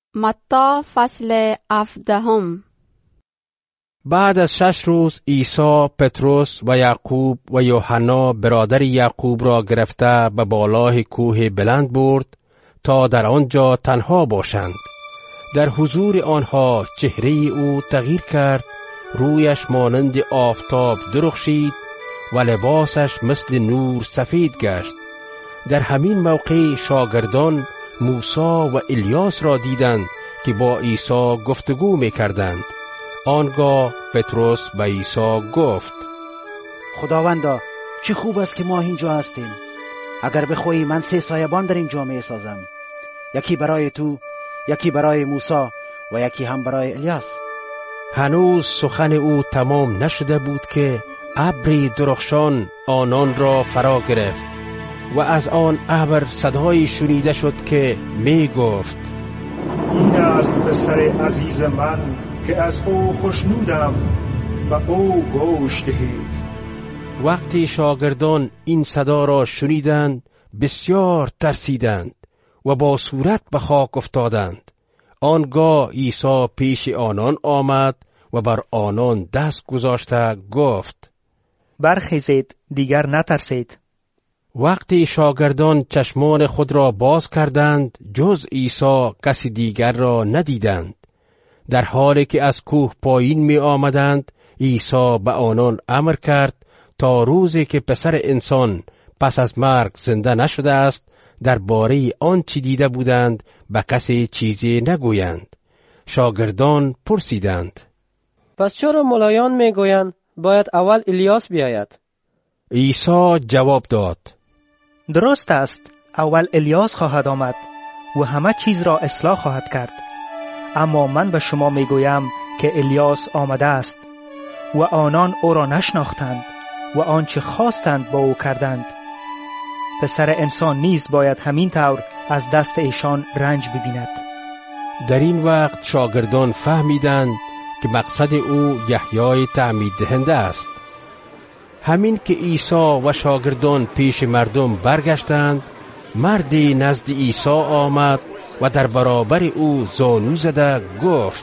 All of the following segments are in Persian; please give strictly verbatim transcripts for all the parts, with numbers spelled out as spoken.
متی فصل هفدهم. بعد از شش روز عیسی پتروس و یعقوب و یوحنا برادر یعقوب را گرفته به بالای کوه بلند برد تا در آنجا تنها باشند. در حضور آنها چهره او تغییر کرد، رویش مانند آفتاب درخشید و لباسش مثل نور سفید گشت. در همین موقع شاگردان موسی و الیاس را دیدند که با عیسی گفتگو می‌کردند. آنگاه پتروس به عیسی گفت: خداوندا، چه خوب است که ما اینجا هستیم. اگر بخواهی من سه سایبان در اینجا می سازم، یکی برای تو، یکی برای موسی و یکی هم برای الیاس. هنوز سخن او تمام نشده بود که ابری درخشان آنان را فرا گرفت و از آن ابر صدایی شنیده شد که می گفت: این است پسر عزیز من که از او خوشنودم و او گوش دهید. وقتی شاگردان این صدا را شنیدند بسیار ترسیدند و با صورت به خاک افتادند. آنگاه عیسی پیش آنان آمد و بر آنان دست گذاشته گفت: برخیزید، دیگر نترسید. وقتی شاگردان چشمان خود را باز کردند جز عیسی کسی دیگر را ندیدند. در حالی که از کوه پایین می آمدند عیسی به آنان امر کرد تا روزی که پسر انسان پس از مرگ زنده نشده است درباره آنچه دیده بودند به کسی چیزی نگویند. شاگردان پرسیدند: پس چرا ملایان می گویند باید اول الیاس بیاید؟ عیسی جواب داد: درست است، اول الیاس خواهد آمد و همه چیز را اصلاح خواهد کرد. اما من به شما می گویم که الیاس آمده است و آنان او را نشناختند و آنچه خواستند با او کردند. پسر انسان نیز باید همین طور از دست ایشان رنج ببیند. در این وقت شاگردان فهمیدند که مقصد او یحیای تعمید دهنده است. همین که عیسی و شاگردان پیش مردم برگشتند، مردی نزد عیسی آمد و در برابر او زانو زده گفت: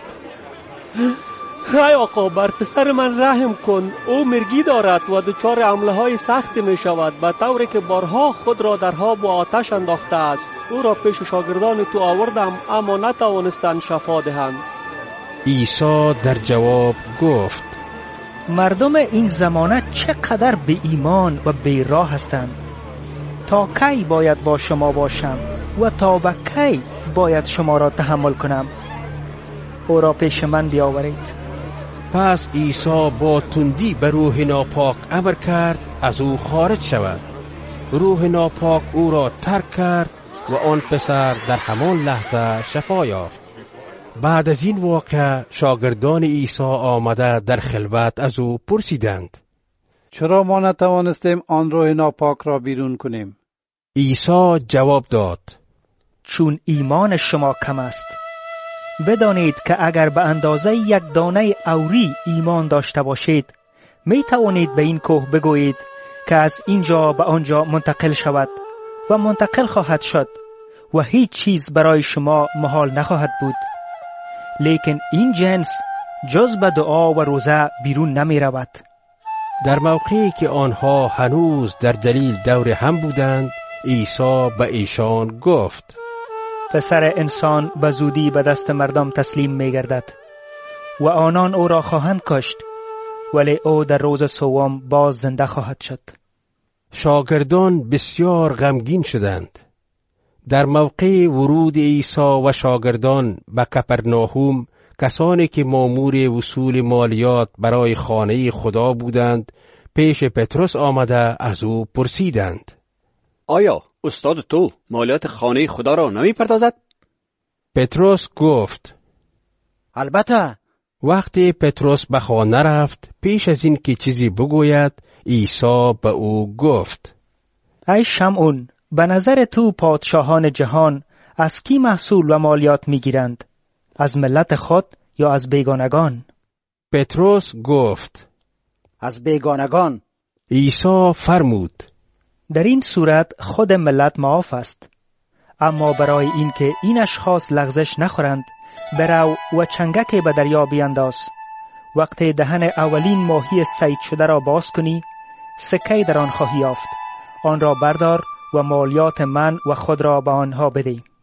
ای آقا، بر پسر من رحم کن. او مرگی دارد و دچار حمله های سخت می شود، به طوری که بارها خود را در آب و آتش انداخته است. او را پیش شاگردان تو آوردم اما نتوانستند شفا دهند. عیسی در جواب گفت: مردم این زمانه چقدر بی ایمان و بی راه هستند. تا کی باید با شما باشم و تا به کی باید شما را تحمل کنم؟ او را پیش من بیاورید. پس عیسی با تندی به روح ناپاک امر کرد از او خارج شود. روح ناپاک او را ترک کرد و آن پسر در همان لحظه شفا یافت. بعد از این واقعه شاگردان عیسی آمده در خلوت از او پرسیدند: چرا ما نتوانستیم آن روح ناپاک را بیرون کنیم؟ عیسی جواب داد: چون ایمان شما کم است. بدانید که اگر به اندازه یک دانه اوری ایمان داشته باشید می توانید به این کوه بگویید که از اینجا به آنجا منتقل شود و منتقل خواهد شد و هیچ چیز برای شما محال نخواهد بود. لیکن این جنس جز به دعا و روزه بیرون نمی رود. در موقعی که آنها هنوز در جلیل دور هم بودند عیسی به ایشان گفت: پسر انسان به زودی به دست مردم تسلیم می گردد و آنان او را خواهند کشت، ولی او در روز سوم باز زنده خواهد شد. شاگردان بسیار غمگین شدند. در موقع ورود عیسی و شاگردان به کپرناهوم کسانی که مامور وصول مالیات برای خانه خدا بودند پیش پتروس آمده از او پرسیدند: آیا استاد تو مالیات خانه خدا را نمی پردازد؟ پتروس گفت: البته. وقتی پتروس به خانه رفت پیش از این که چیزی بگوید عیسی به او گفت: ای شمعون، به نظر تو پادشاهان جهان از کی محصول و مالیات می گیرند؟ از ملت خود یا از بیگانگان؟ پتروس گفت: از بیگانگان. عیسی فرمود: در این صورت خود ملت معاف است. اما برای این که این اشخاص لغزش نخورند برو و چنگک به دریا بینداز. وقتی دهن اولین ماهی صید شده را باز کنی، سکه در آن خواهی یافت. آن را بردار و مالیات من و خود را به آنها بده.